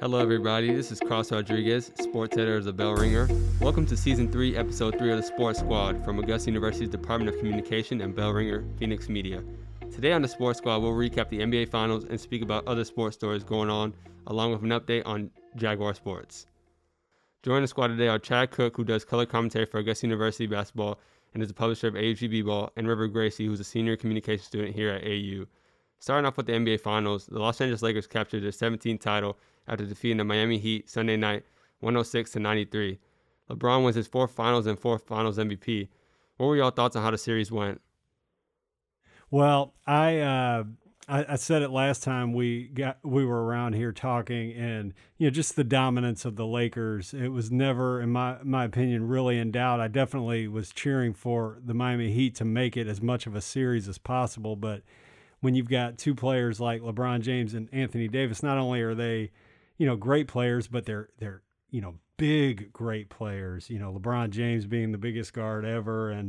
Hello, everybody. This is Cross Rodriguez, sports editor of the Bell Ringer. Welcome to Season 3, Episode 3 of the Sports Squad from Augusta University's Department of Communication and Bell Ringer, Phoenix Media. Today on the Sports Squad, we'll recap the NBA Finals and speak about other sports stories going on, along with an update on Jaguar sports. Joining the squad today are Chad Cook, who does color commentary for Augusta University basketball and is the publisher of AUGB Ball, and River Gracie, who's a senior communication student here at AU. Starting off with the NBA Finals, the Los Angeles Lakers captured their 17th title after defeating the Miami Heat Sunday night 106-93. LeBron was his fourth Finals and fourth Finals MVP. What were y'all thoughts on how the series went? Well, I said it last time we were around here talking, and just the dominance of the Lakers. It was never, in my opinion, really in doubt. I definitely was cheering for the Miami Heat to make it as much of a series as possible, but when you've got two players like LeBron James and Anthony Davis, not only are they great players, but they're big, great players. LeBron James being the biggest guard ever, and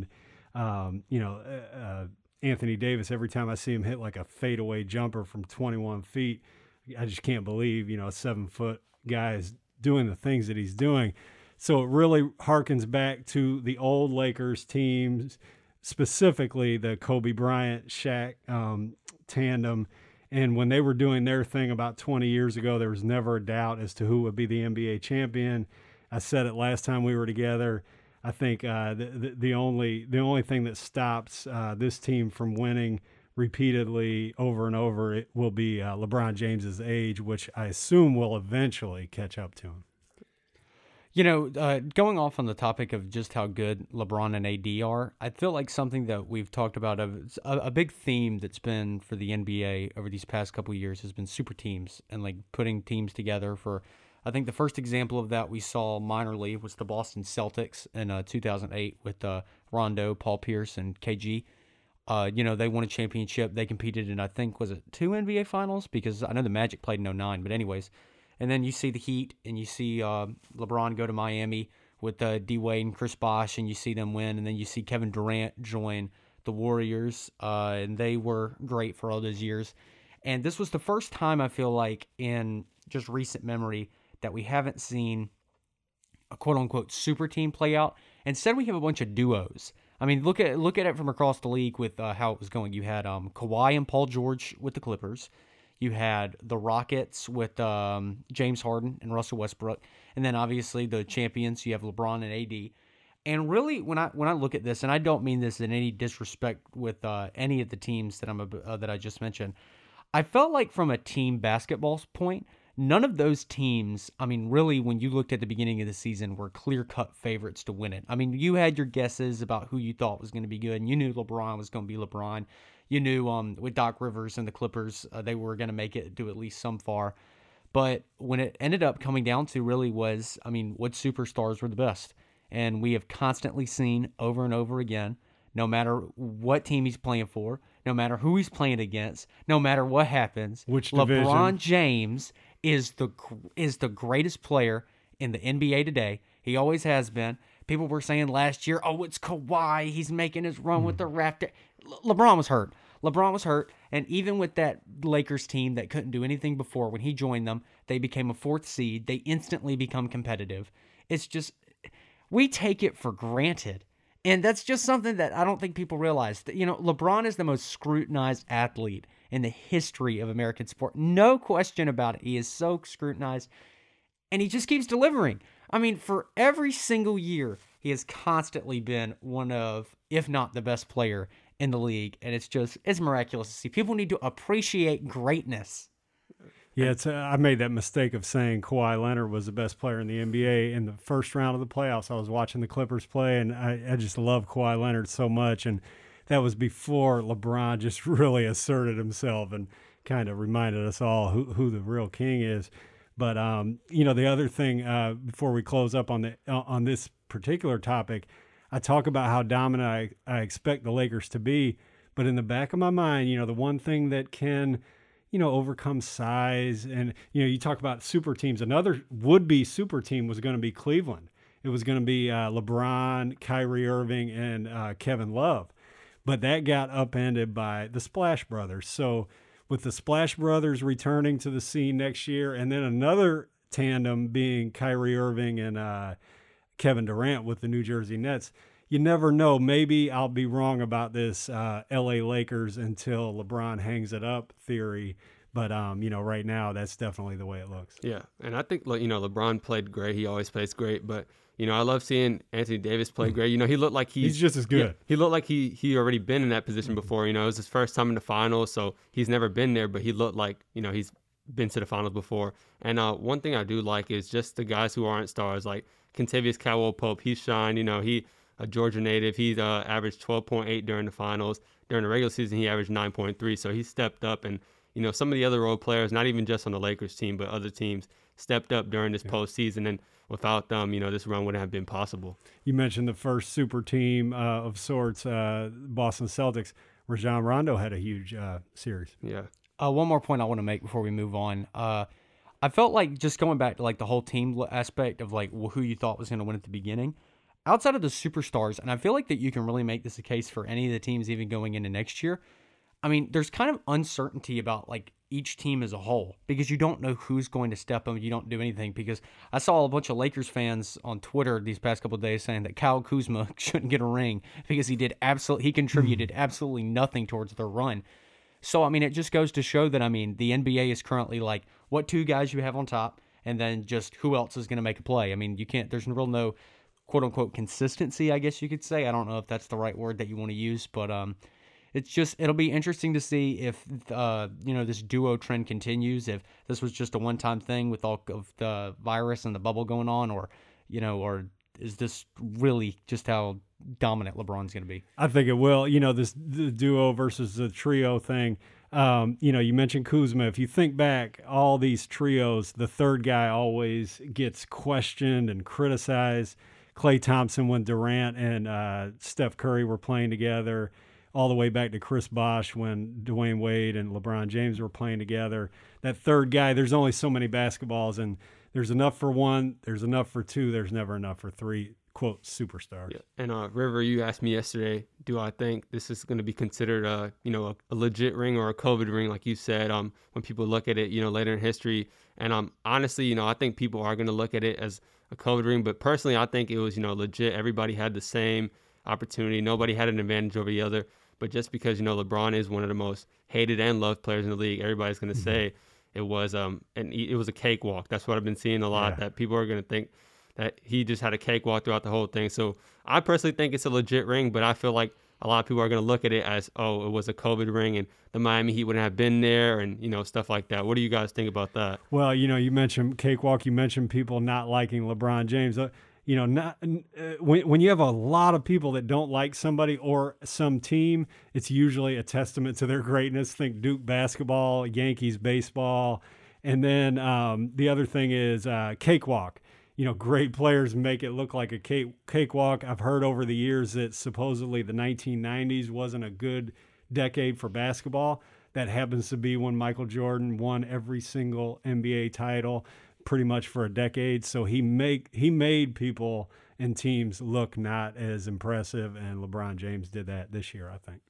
Anthony Davis, every time I see him hit like a fadeaway jumper from 21 feet, I just can't believe, a 7-foot guy is doing the things that he's doing. So it really harkens back to the old Lakers teams, specifically the Kobe Bryant, Shaq tandem. And when they were doing their thing about 20 years ago, there was never a doubt as to who would be the NBA champion. I said it last time we were together. I think the only thing that stops this team from winning repeatedly over and over, it will be LeBron James's age, which I assume will eventually catch up to him. Going off on the topic of just how good LeBron and AD are, I feel like something that we've talked about, a big theme that's been for the NBA over these past couple of years has been super teams and like putting teams together for, I think the first example of that we saw minorly was the Boston Celtics in 2008 with Rondo, Paul Pierce, and KG. They won a championship. They competed in, I think, was it 2 NBA finals? Because I know the Magic played in 2009, but anyways. And then you see the Heat, and you see LeBron go to Miami with D-Wade and Chris Bosh, and you see them win. And then you see Kevin Durant join the Warriors, and they were great for all those years. And this was the first time, I feel like, in just recent memory that we haven't seen a quote-unquote super team play out. Instead, we have a bunch of duos. I mean, look at it from across the league with how it was going. You had Kawhi and Paul George with the Clippers. You had the Rockets with James Harden and Russell Westbrook, and then obviously the champions. You have LeBron and AD. And really, when I look at this, and I don't mean this in any disrespect with any of the teams that I just mentioned, I felt like from a team basketball point, none of those teams, I mean, really, when you looked at the beginning of the season, were clear-cut favorites to win it. I mean, you had your guesses about who you thought was going to be good, and you knew LeBron was going to be LeBron. You knew with Doc Rivers and the Clippers, they were going to make it to at least some far. But when it ended up coming down to really was, I mean, what superstars were the best? And we have constantly seen over and over again, no matter what team he's playing for, no matter who he's playing against, no matter what happens, which division? LeBron James is the greatest player in the NBA today. He always has been. People were saying last year, oh, it's Kawhi. He's making his run with the Raptors. LeBron was hurt. And even with that Lakers team that couldn't do anything before, when he joined them, they became a 4th seed. They instantly become competitive. It's just, we take it for granted. And that's just something that I don't think people realize. LeBron is the most scrutinized athlete in the history of American sport. No question about it. He is so scrutinized. And he just keeps delivering. I mean, for every single year, he has constantly been one of, if not the best player in the league. And it's miraculous to see. People need to appreciate greatness. Yeah, I made that mistake of saying Kawhi Leonard was the best player in the NBA in the first round of the playoffs. I was watching the Clippers play, and I just love Kawhi Leonard so much. And that was before LeBron just really asserted himself and kind of reminded us all who the real king is. But, the other thing, before we close up on this particular topic, I talk about how dominant I expect the Lakers to be. But in the back of my mind, the one thing that can, overcome size, and, you talk about super teams. Another would-be super team was going to be Cleveland. It was going to be LeBron, Kyrie Irving, and Kevin Love. But that got upended by the Splash Brothers. So with the Splash Brothers returning to the scene next year, and then another tandem being Kyrie Irving and Kevin Durant with the New Jersey Nets. You never know. Maybe I'll be wrong about this LA Lakers until LeBron hangs it up theory. But, right now, that's definitely the way it looks. Yeah, and I think, LeBron played great. He always plays great. But, I love seeing Anthony Davis play great. He looked like he's just as good. Yeah, he looked like he already been in that position before. It was his first time in the finals, so he's never been there. But he looked like, he's been to the finals before. And one thing I do like is just the guys who aren't stars, like Kentavious Caldwell-Pope. He shined. He a Georgia native. He averaged 12.8 during the finals. During the regular season, he averaged 9.3. So he stepped up. And, some of the other role players, not even just on the Lakers team, but other teams, stepped up during this postseason. And without them, this run wouldn't have been possible. You mentioned the first super team of sorts, Boston Celtics. Rajon Rondo had a huge series. Yeah. One more point I want to make before we move on. I felt like just going back to like the whole team aspect of like who you thought was going to win at the beginning. Outside of the superstars, and I feel like that you can really make this a case for any of the teams even going into next year. I mean, there's kind of uncertainty about like each team as a whole because you don't know who's going to step up. You don't do anything because I saw a bunch of Lakers fans on Twitter these past couple of days saying that Kyle Kuzma shouldn't get a ring because he contributed absolutely nothing towards their run. So, I mean, it just goes to show that, I mean, the NBA is currently like what two guys you have on top and then just who else is going to make a play. I mean, there's no quote unquote consistency, I guess you could say. I don't know if that's the right word that you want to use, but it'll be interesting to see if this duo trend continues, if this was just a one-time thing with all of the virus and the bubble going on, or is this really just how dominant LeBron's going to be? I think it will. The duo versus the trio thing. You mentioned Kuzma. If you think back, all these trios, the third guy always gets questioned and criticized. Klay Thompson when Durant and Steph Curry were playing together, all the way back to Chris Bosh when Dwayne Wade and LeBron James were playing together. That third guy, there's only so many basketballs, and there's enough for one, there's enough for two, there's never enough for three, quote, superstars. Yeah. And River, you asked me yesterday, do I think this is going to be considered a legit ring or a COVID ring, like you said, when people look at it, later in history. And honestly, I think people are going to look at it as a COVID ring, but personally, I think it was, legit. Everybody had the same opportunity. Nobody had an advantage over the other. But just because, LeBron is one of the most hated and loved players in the league, everybody's going to say it was it was a cakewalk. That's what I've been seeing a lot, that people are going to think that he just had a cakewalk throughout the whole thing. So I personally think it's a legit ring, but I feel like a lot of people are going to look at it as, oh, it was a COVID ring and the Miami Heat wouldn't have been there and, stuff like that. What do you guys think about that? Well, you mentioned cakewalk. You mentioned people not liking LeBron James. When you have a lot of people that don't like somebody or some team, it's usually a testament to their greatness. Think Duke basketball, Yankees baseball. And then the other thing is cakewalk. Great players make it look like a cakewalk. I've heard over the years that supposedly the 1990s wasn't a good decade for basketball. That happens to be when Michael Jordan won every single NBA title pretty much for a decade. So he made people and teams look not as impressive, and LeBron James did that this year, I think.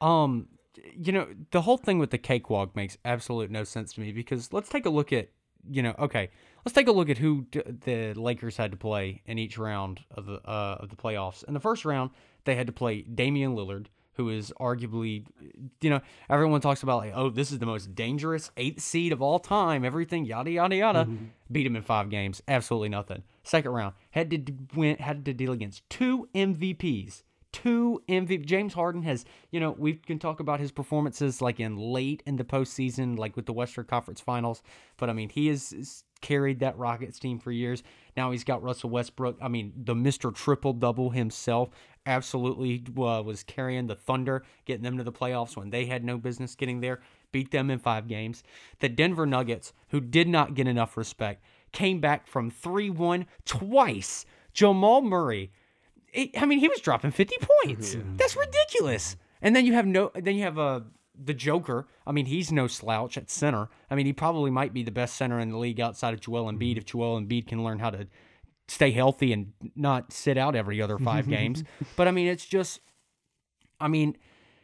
The whole thing with the cakewalk makes absolute no sense to me because let's take a look at let's take a look at who the Lakers had to play in each round of the playoffs. In the first round, they had to play Damian Lillard, who is arguably, everyone talks about like, oh, this is the most dangerous 8th seed of all time, everything, yada, yada, yada. Mm-hmm. Beat him in 5 games. Absolutely nothing. Second round, had to deal against 2 MVPs. James Harden has, we can talk about his performances like late in the postseason, like with the Western Conference Finals. But I mean, he has carried that Rockets team for years. Now he's got Russell Westbrook. I mean, the Mr. Triple-Double himself absolutely was carrying the Thunder, getting them to the playoffs when they had no business getting there. Beat them in 5 games. The Denver Nuggets, who did not get enough respect, came back from 3-1 twice. Jamal Murray, he was dropping 50 points. Yeah. That's ridiculous. And then you have the Joker. I mean, he's no slouch at center. I mean, he probably might be the best center in the league outside of Joel Embiid if Joel Embiid can learn how to stay healthy and not sit out every other 5 games. But I mean, it's just,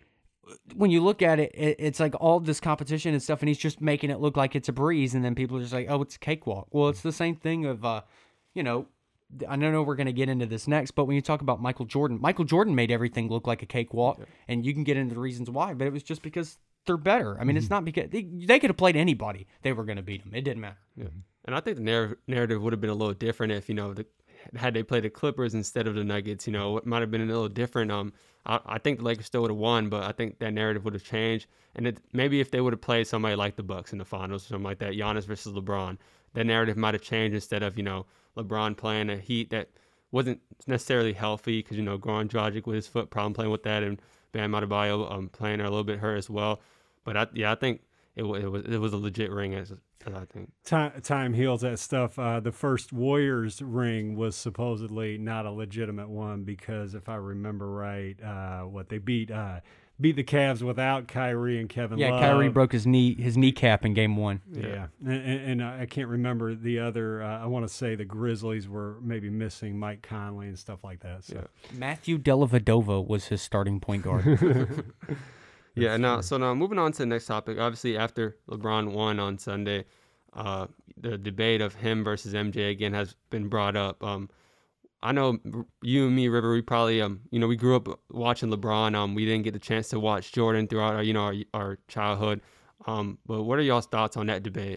when you look at it, it's like all this competition and stuff, and he's just making it look like it's a breeze, and then people are just like, oh, it's a cakewalk. Well, it's the same thing of, you know, I don't know we're going to get into this next, but when you talk about Michael Jordan made everything look like a cakewalk, and you can get into the reasons why, but it was just because they're better. I mean, it's not because they could have played anybody. They were going to beat them. It didn't matter. Yeah. And I think the narrative would have been a little different if, had they played the Clippers instead of the Nuggets, it might have been a little different. I think the Lakers still would have won, but I think that narrative would have changed. And maybe if they would have played somebody like the Bucks in the finals or something like that, Giannis versus LeBron, that narrative might have changed instead of, LeBron playing a Heat that wasn't necessarily healthy because, Goran Dragic with his foot problem playing with that, and Bam Adebayo playing a little bit hurt as well. But I think it was a legit ring, as I think. Time heals that stuff. The first Warriors ring was supposedly not a legitimate one because, if I remember right, they beat the Cavs without Kyrie and Kevin Love. Yeah, Kyrie broke his kneecap in Game 1. Yeah, and I can't remember the other. I want to say the Grizzlies were maybe missing Mike Conley and stuff like that. So. Yeah. Matthew Dellavedova was his starting point guard. Yeah, now moving on to the next topic. Obviously, after LeBron won on Sunday, the debate of him versus MJ again has been brought up. I know you and me, River, we probably, we grew up watching LeBron. We didn't get the chance to watch Jordan throughout our childhood. But what are y'all's thoughts on that debate?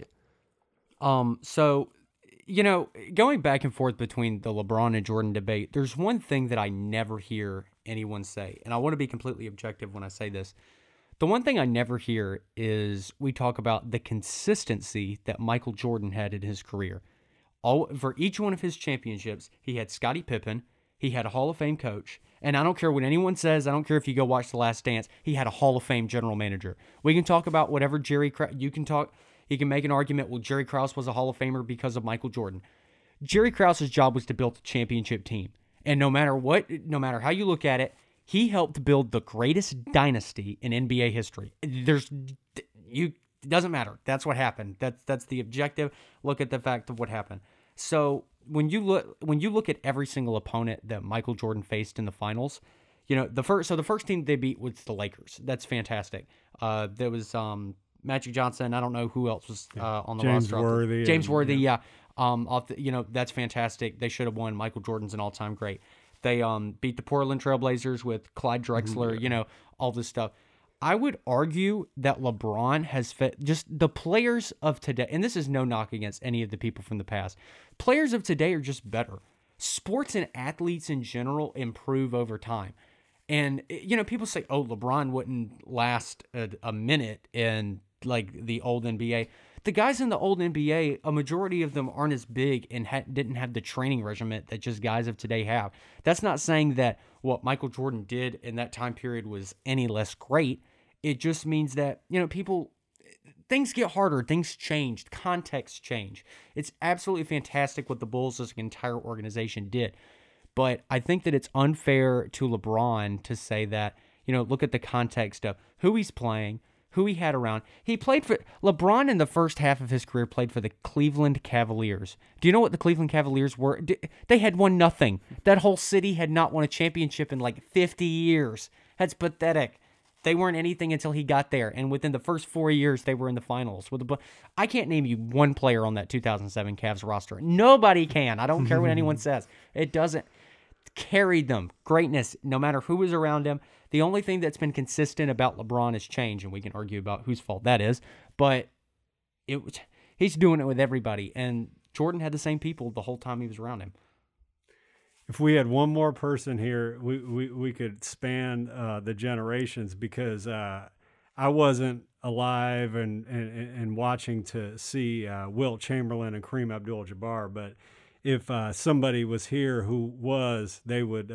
So, going back and forth between the LeBron and Jordan debate, there's one thing that I never hear anyone say, and I want to be completely objective when I say this. The one thing I never hear is we talk about the consistency that Michael Jordan had in his career. For each one of his championships, he had Scottie Pippen, he had a Hall of Fame coach, and I don't care what anyone says, I don't care if you go watch The Last Dance, he had a Hall of Fame general manager. We can talk about whatever you can make an argument, well, Jerry Krause was a Hall of Famer because of Michael Jordan. Jerry Krause's job was to build a championship team. And no matter how you look at it, he helped build the greatest dynasty in NBA history. It doesn't matter. That's what happened. That's the objective. Look at the fact of what happened. So when you look at every single opponent that Michael Jordan faced in the finals, the first team they beat was the Lakers. That's fantastic. There was Magic Johnson. I don't know who else was on the roster. James Worthy. Yeah. That's fantastic. They should have won. Michael Jordan's an all-time great. They beat the Portland Trailblazers with Clyde Drexler. All this stuff. I would argue that LeBron has just the players of today, and this is no knock against any of the people from the past. Players of today are just better. Sports and athletes in general improve over time. And, people say, oh, LeBron wouldn't last a minute in, the old NBA. The guys in the old NBA, a majority of them aren't as big and didn't have the training regimen that just guys of today have. That's not saying that what Michael Jordan did in that time period was any less great. It just means that, things get harder, things change, contexts change. It's absolutely fantastic what the Bulls as an entire organization did. But I think that it's unfair to LeBron to say that, look at the context of who he's playing, who he had around. LeBron in the first half of his career played for the Cleveland Cavaliers. Do you know what the Cleveland Cavaliers were? They had won nothing. That whole city had not won a championship in 50 years. That's pathetic. They weren't anything until he got there, and within the first 4 years, they were in the finals. I can't name you one player on that 2007 Cavs roster. Nobody can. I don't care what anyone says. It doesn't carry them. Greatness, no matter who was around him. The only thing that's been consistent about LeBron is change, and we can argue about whose fault that is, but he's doing it with everybody, and Jordan had the same people the whole time he was around him. If we had one more person here, we could span the generations because I wasn't alive and watching to see Wilt Chamberlain and Kareem Abdul-Jabbar, but if somebody was here who was, they would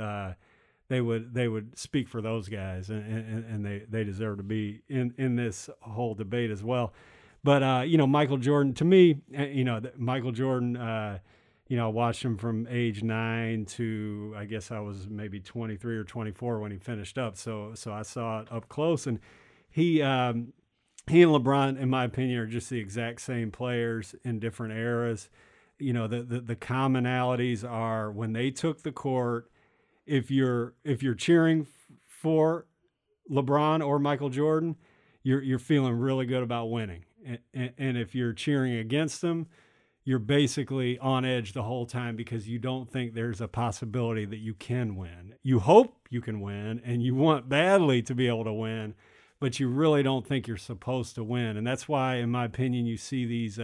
speak for those guys, and they deserve to be in this whole debate as well. But Michael Jordan, to me, Michael Jordan. I watched him from age 9 to, I guess I was maybe 23 or 24 when he finished up. So I saw it up close, and he and LeBron, in my opinion, are just the exact same players in different eras. The commonalities are when they took the court. If you're cheering for LeBron or Michael Jordan, you're feeling really good about winning. And if you're cheering against them, you're basically on edge the whole time because you don't think there's a possibility that you can win. You hope you can win and you want badly to be able to win, but you really don't think you're supposed to win. And that's why, in my opinion, you see these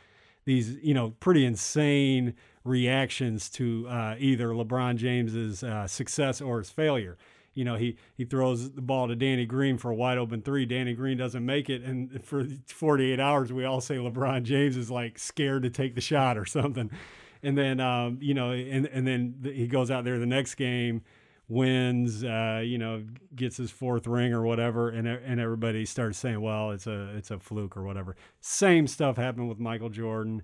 pretty insane reactions to either LeBron James's success or his failure. He throws the ball to Danny Green for a wide open three. Danny Green doesn't make it. And for 48 hours, we all say LeBron James is like scared to take the shot or something. And then, and then he goes out there the next game, wins, gets his fourth ring or whatever. And everybody starts saying, well, it's a fluke or whatever. Same stuff happened with Michael Jordan.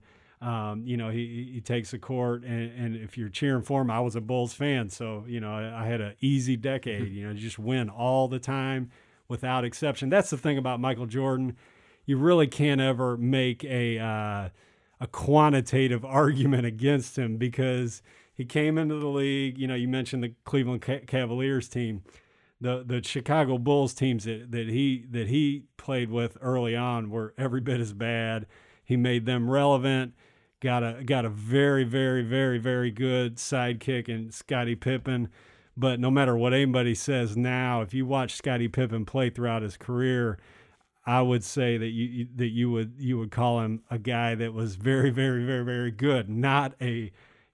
He takes the court, and if you're cheering for him, I was a Bulls fan, so I had an easy decade. Just win all the time without exception. That's the thing about Michael Jordan. You really can't ever make a quantitative argument against him because he came into the league. You mentioned the Cleveland Cavaliers team, the Chicago Bulls teams that he played with early on were every bit as bad. He made them relevant. Got a very, very, very, very good sidekick in Scottie Pippen. But no matter what anybody says now, if you watch Scottie Pippen play throughout his career, I would say that you would call him a guy that was very, very, very, very good, not a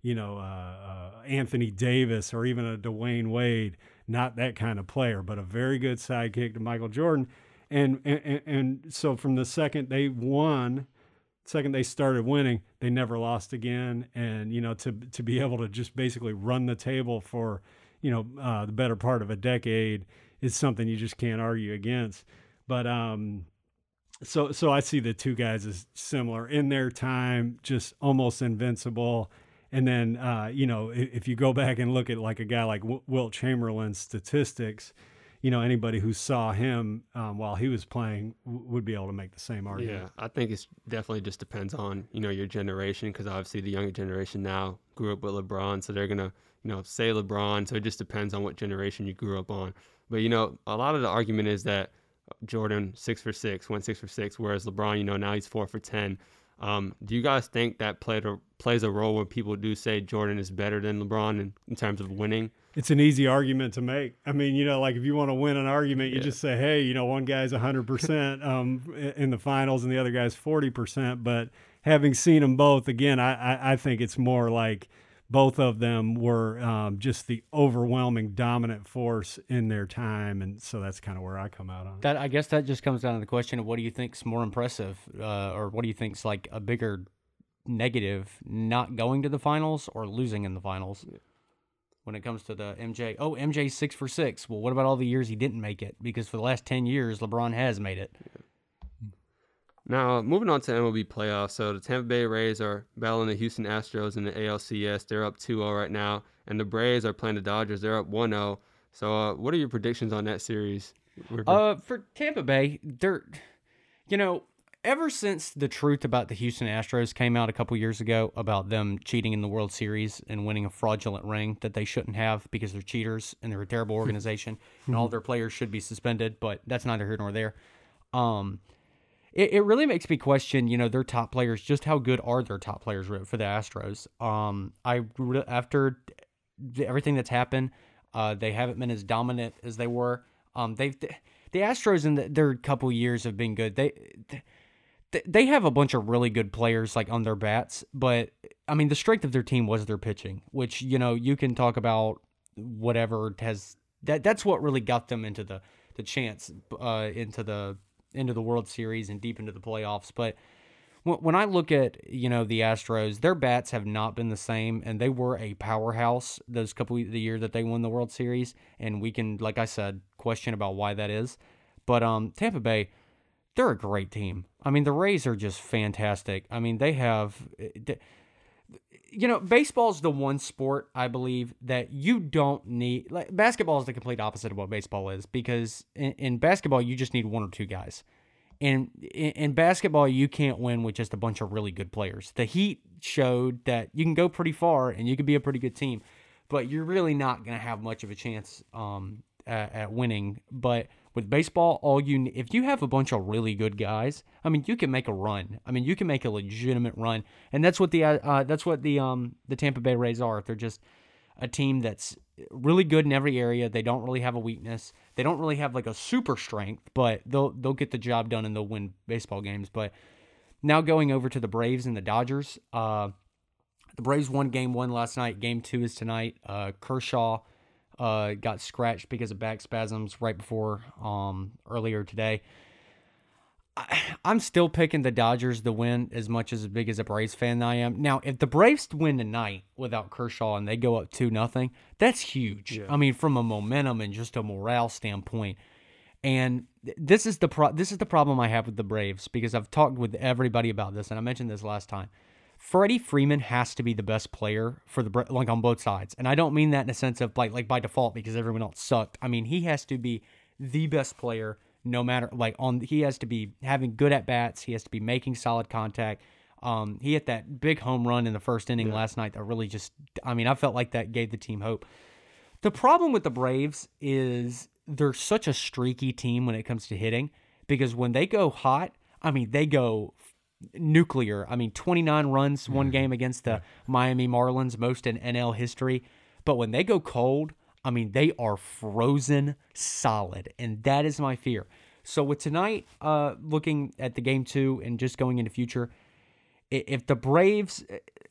Anthony Davis or even a Dwayne Wade, not that kind of player, but a very good sidekick to Michael Jordan. And so from the second they started winning, they never lost again. And, to be able to just basically run the table for, the better part of a decade is something you just can't argue against. But so I see the two guys as similar in their time, just almost invincible. And then, if you go back and look at like a guy like Wilt Chamberlain's statistics, anybody who saw him while he was playing would be able to make the same argument. Yeah, I think it's definitely just depends on, your generation, because obviously the younger generation now grew up with LeBron, so they're going to, say LeBron. So it just depends on what generation you grew up on. But, a lot of the argument is that Jordan 6 for 6, went 6 for 6, whereas LeBron, now he's 4 for 10. Do you guys think that plays a role when people do say Jordan is better than LeBron in terms of winning? It's an easy argument to make. I mean, like if you want to win an argument, you just say, hey, one guy's 100% in the finals and the other guy's 40%. But having seen them both, again, I think it's more like both of them were just the overwhelming dominant force in their time. And so that's kind of where I come out on it. I guess that just comes down to the question of what do you think's more impressive or what do you think's like a bigger negative, not going to the finals or losing in the finals? Yeah. When it comes to the MJ, MJ's 6 for 6. Well, what about all the years he didn't make it? Because for the last 10 years, LeBron has made it. Now, moving on to MLB playoffs. So the Tampa Bay Rays are battling the Houston Astros in the ALCS. They're up 2-0 right now. And the Braves are playing the Dodgers. They're up 1-0. So what are your predictions on that series? For Tampa Bay, they're, ever since the truth about the Houston Astros came out a couple years ago about them cheating in the World Series and winning a fraudulent ring that they shouldn't have because they're cheaters and they're a terrible organization and all their players should be suspended, but that's neither here nor there. It really makes me question, their top players, just how good are their top players for the Astros? After everything that's happened, they haven't been as dominant as they were. The Astros in their couple years have been good. They have a bunch of really good players like on their bats, but I mean the strength of their team was their pitching, which you can talk about whatever has that's what really got them into the chance into the World Series and deep into the playoffs. But when I look at the Astros, their bats have not been the same, and they were a powerhouse those couple of the year that they won the World Series, and we can, like I said, question about why that is. But Tampa Bay, they're a great team. I mean, the Rays are just fantastic. I mean, they have, baseball's the one sport, I believe, that you don't need, like, basketball is the complete opposite of what baseball is, because in basketball, you just need one or two guys. And in basketball, you can't win with just a bunch of really good players. The Heat showed that you can go pretty far and you can be a pretty good team, but you're really not going to have much of a chance at winning. But with baseball, if you have a bunch of really good guys, I mean, you can make a run. I mean, you can make a legitimate run, and that's what the Tampa Bay Rays are. They're just a team that's really good in every area. They don't really have a weakness. They don't really have like a super strength, but they'll get the job done and they'll win baseball games. But now going over to the Braves and the Dodgers, the Braves won Game 1 last night. Game 2 is tonight. Kershaw got scratched because of back spasms right before earlier today. I'm still picking the Dodgers to win as big as a Braves fan I am. Now, if the Braves win tonight without Kershaw and they go up 2-0, that's huge. Yeah. I mean, from a momentum and just a morale standpoint. And this is the problem I have with the Braves, because I've talked with everybody about this, and I mentioned this last time. Freddie Freeman has to be the best player for on both sides. And I don't mean that in a sense of like by default because everyone else sucked. I mean, he has to be the best player. No matter he has to be having good at bats. He has to be making solid contact. He hit that big home run in the first inning last night that really I felt like that gave the team hope. The problem with the Braves is they're such a streaky team when it comes to hitting, because when they go hot, I mean, they go nuclear. I mean, 29 runs one game against the Miami Marlins, most in NL history. But when they go cold, I mean, they are frozen solid, and that is my fear. So with tonight, looking at the Game 2 and just going into future, if the Braves,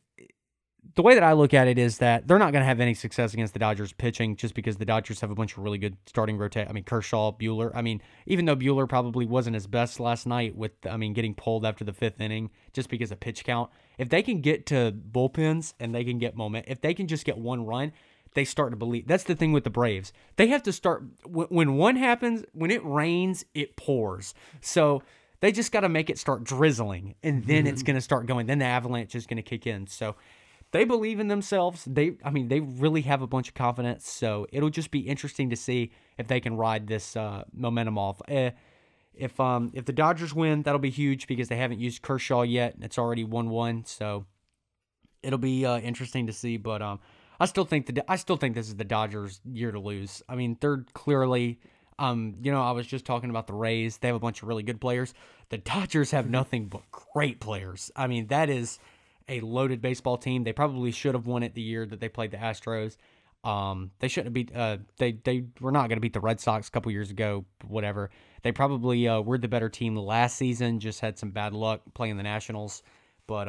the way that I look at it is that they're not going to have any success against the Dodgers pitching, just because the Dodgers have a bunch of really good starting rotate. I mean, Kershaw, Buehler. I mean, even though Buehler probably wasn't his best last night getting pulled after the 5th inning just because of pitch count, if they can get to bullpens and they can get if they can just get one run, they start to believe. That's the thing with the Braves. They have to start, when one happens, when it rains, it pours. So they just got to make it start drizzling, and then it's going to start going. Then the avalanche is going to kick in. So they believe in themselves. They really have a bunch of confidence. So it'll just be interesting to see if they can ride this momentum off. If the Dodgers win, that'll be huge because they haven't used Kershaw yet, and it's already 1-1. So it'll be interesting to see. But I still think this is the Dodgers' year to lose. I mean, they're clearly, I was just talking about the Rays. They have a bunch of really good players. The Dodgers have nothing but great players. I mean, that is a loaded baseball team. They probably should have won it the year that they played the Astros. They shouldn't have they were not going to beat the Red Sox a couple years ago, whatever. They probably were the better team last season, just had some bad luck playing the Nationals. But,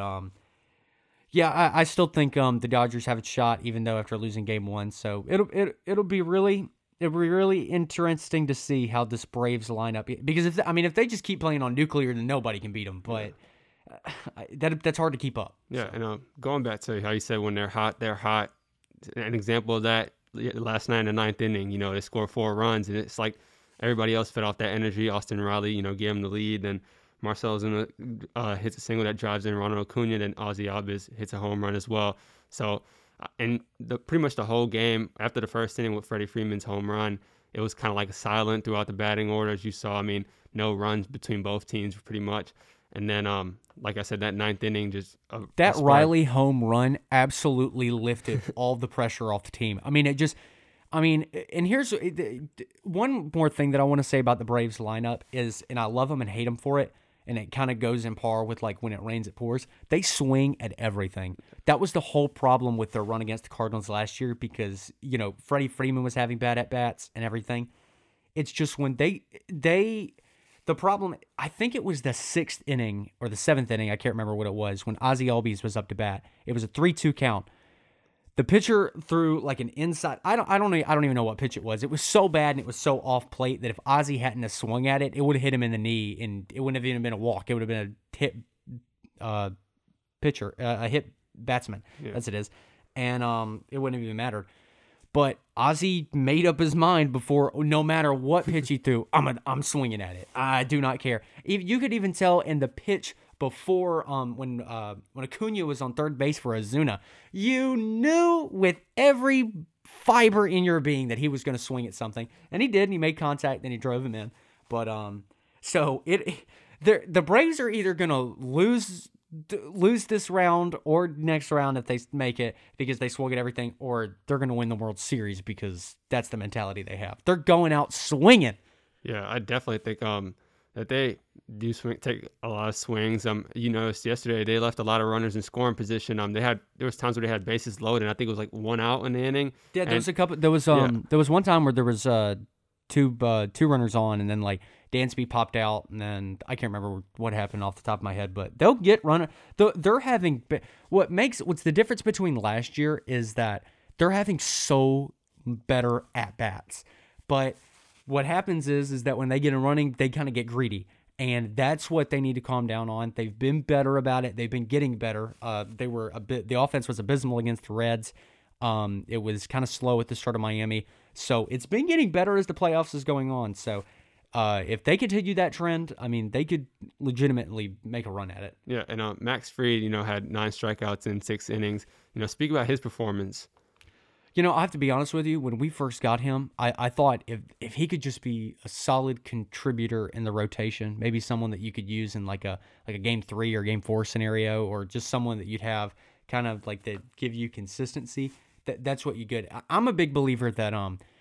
yeah, I still think the Dodgers have a shot, even though after losing Game 1. So it'll be really interesting to see how this Braves lineup. Because if they just keep playing on nuclear, then nobody can beat them. But that's hard to keep up. Yeah, so. And going back to how you said when they're hot, they're hot. An example of that last night in the 9th inning. They scored 4 runs, and it's like everybody else fed off that energy. Austin Riley, gave them the lead, and Marcell Ozuna hits a single that drives in Ronald Acuna, and Ozzy Albies hits a home run as well. So, and pretty much the whole game, after the first inning with Freddie Freeman's home run, it was kind of like silent throughout the batting order, as you saw. I mean, no runs between both teams pretty much. And then, like I said, that 9th inning just... that Riley home run absolutely lifted all the pressure off the team. I mean, and here's one more thing that I want to say about the Braves lineup is, and I love them and hate them for it, and it kind of goes in par with like when it rains, it pours. They swing at everything. That was the whole problem with their run against the Cardinals last year because, Freddie Freeman was having bad at-bats and everything. It's just when the problem, I think it was the 6th inning or the 7th inning, I can't remember what it was, when Ozzy Albies was up to bat. It was a 3-2 count. The pitcher threw like an inside. I don't even know what pitch it was. It was so bad and it was so off plate that if Ozzy hadn't have swung at it, it would have hit him in the knee and it wouldn't have even been a walk. It would have been a hit pitcher, a hit batsman. Yeah. As it is, and it wouldn't have even mattered. But Ozzy made up his mind before, no matter what pitch he threw, I'm swinging at it. I do not care. You could even tell in the pitch before when Acuna was on third base for Ozuna, you knew with every fiber in your being that he was going to swing at something, and he did. And he made contact, then he drove him in. But so the Braves are either going to lose lose this round or next round if they make it because they swung at everything, or they're going to win the World Series because that's the mentality they have. They're going out swinging. Yeah, I definitely think that they do take a lot of swings. You noticed yesterday they left a lot of runners in scoring position. There was times where they had bases loaded. And I think it was like 1 out in the inning. Yeah, there was a couple. There was one time where there was two runners on, and then like Dansby popped out, and then I can't remember what happened off the top of my head, but they'll get runner. They're having what's the difference between last year is that they're having so better at bats, but what happens is that when they get in running, they kind of get greedy, and that's what they need to calm down on. They've been better about it. They've been getting better. The offense was abysmal against the Reds. It was kind of slow at the start of Miami, so it's been getting better as the playoffs is going on. So if they continue that trend, I mean, they could legitimately make a run at it. Yeah, and Max Fried, had 9 strikeouts in 6 innings. Speak about his performance. I have to be honest with you. When we first got him, I thought if he could just be a solid contributor in the rotation, maybe someone that you could use in like a game 3 or game 4 scenario, or just someone that you'd have kind of like that give you consistency. That's what you get. I'm a big believer that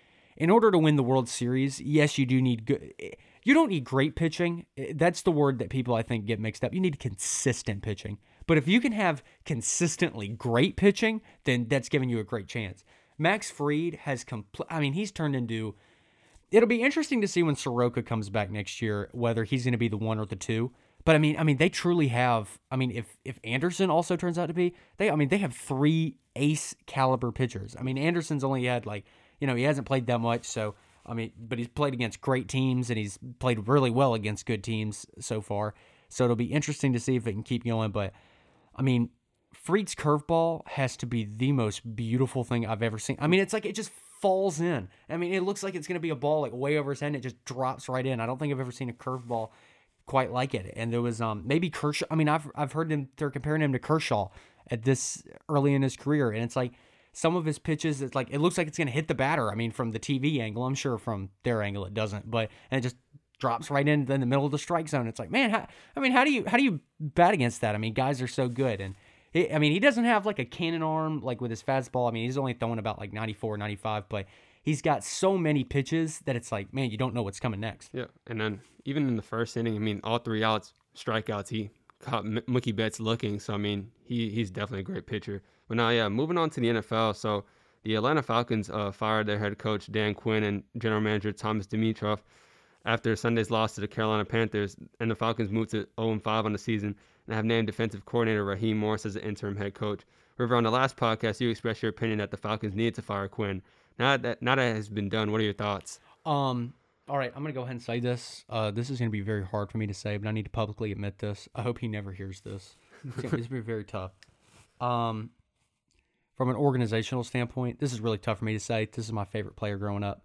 in order to win the World Series, yes, you do need good. You don't need great pitching. That's the word that people I think get mixed up. You need consistent pitching. But if you can have consistently great pitching, then that's giving you a great chance. Max Fried has he's turned into. It'll be interesting to see when Soroka comes back next year, whether he's going to be the 1 or the 2. But I mean, they truly have. I mean, if Anderson also turns out to be, they have 3 ace caliber pitchers. I mean, Anderson's only had he hasn't played that much, so but he's played against great teams and he's played really well against good teams so far. So it'll be interesting to see if it can keep going. But I mean, Fried's curveball has to be the most beautiful thing I've ever seen. I mean, it's like it just falls in. I mean, it looks like it's going to be a ball like way over his head and it just drops right in. I don't think I've ever seen a curveball quite like it. And there was maybe Kershaw. I mean, I've heard they're comparing him to Kershaw at this early in his career, and it's like some of his pitches, it's like it looks like it's going to hit the batter. I mean, from the TV angle, I'm sure from their angle it doesn't, and it just drops right in the middle of the strike zone. It's like, man, how do you bat against that? I mean, guys are so good, and he doesn't have like a cannon arm like with his fastball. I mean, he's only throwing about like 94, 95, but he's got so many pitches that it's like, man, you don't know what's coming next. Yeah, and then even in the first inning, I mean, all 3 outs, strikeouts, he caught Mookie Betts looking. So, I mean, he's definitely a great pitcher. But now, yeah, moving on to the NFL. So, the Atlanta Falcons fired their head coach, Dan Quinn, and general manager Thomas Dimitroff after Sunday's loss to the Carolina Panthers, and the Falcons moved to 0-5 on the season and have named defensive coordinator Raheem Morris as the interim head coach. River, on the last podcast, you expressed your opinion that the Falcons needed to fire Quinn. Now that has been done, what are your thoughts? All right, I'm going to go ahead and say this. This is going to be very hard for me to say, but I need to publicly admit this. I hope he never hears this. It's going to be very tough. From an organizational standpoint, this is really tough for me to say. This is my favorite player growing up.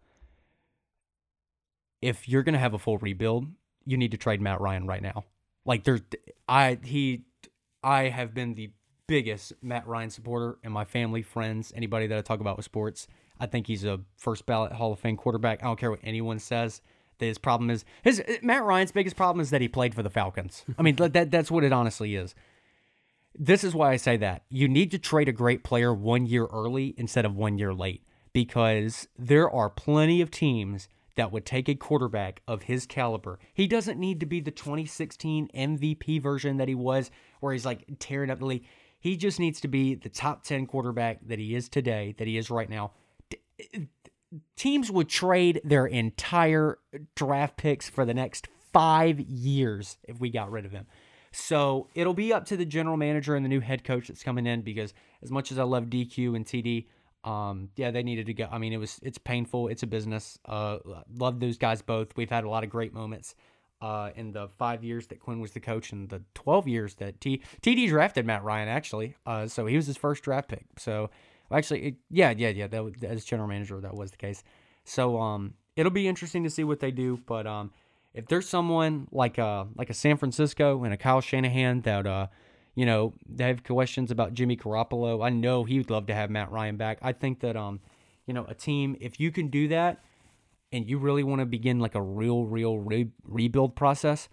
If you're going to have a full rebuild, you need to trade Matt Ryan right now. Like I have been the biggest Matt Ryan supporter in my family, friends, anybody that I talk about with sports. I think he's a first ballot Hall of Fame quarterback. I don't care what anyone says. His problem is Matt Ryan's biggest problem is that he played for the Falcons. I mean, that's what it honestly is. This is why I say that. You need to trade a great player 1 year early instead of 1 year late, because there are plenty of teams that would take a quarterback of his caliber. He doesn't need to be the 2016 MVP version that he was, where he's like tearing up the league. He just needs to be the top 10 quarterback that he is today, that he is right now. Teams would trade their entire draft picks for the next 5 years if we got rid of him. So it'll be up to the general manager and the new head coach that's coming in, because as much as I love DQ and TD, they needed to go. I mean, it's painful. It's a business. Love those guys both. We've had a lot of great moments in the 5 years that Quinn was the coach and the 12 years that TD drafted Matt Ryan, actually. So he was his first draft pick. So actually, as general manager, that was the case. So it'll be interesting to see what they do. But if there's someone like a San Francisco and a Kyle Shanahan that they have questions about Jimmy Garoppolo, I know he would love to have Matt Ryan back. I think that a team, if you can do that and you really want to begin like a real rebuild process,